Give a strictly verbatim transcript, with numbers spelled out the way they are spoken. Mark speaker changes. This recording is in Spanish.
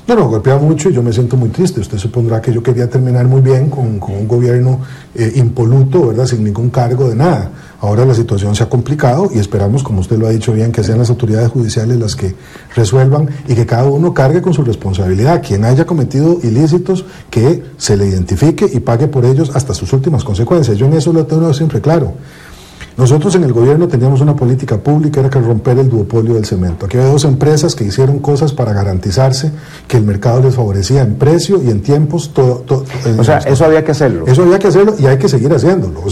Speaker 1: No, no, golpea mucho y yo me siento muy triste. Usted supondrá que yo quería terminar muy bien con, con un gobierno eh, impoluto, ¿verdad?, sin ningún cargo de nada. Ahora la situación se ha complicado y esperamos, como usted lo ha dicho bien, que sean las autoridades judiciales las que resuelvan y que cada uno cargue con su responsabilidad. Quien haya cometido ilícitos, que se le identifique y pague por ellos hasta sus últimas consecuencias. Yo en eso lo tengo siempre claro. Nosotros en el gobierno teníamos una política pública, era que romper el duopolio del cemento. Aquí había dos empresas que hicieron cosas para garantizarse que el mercado les favorecía en precio y en tiempos. Todo, todo,
Speaker 2: o sea, eso había que hacerlo.
Speaker 1: Eso había que hacerlo y hay que seguir haciéndolo.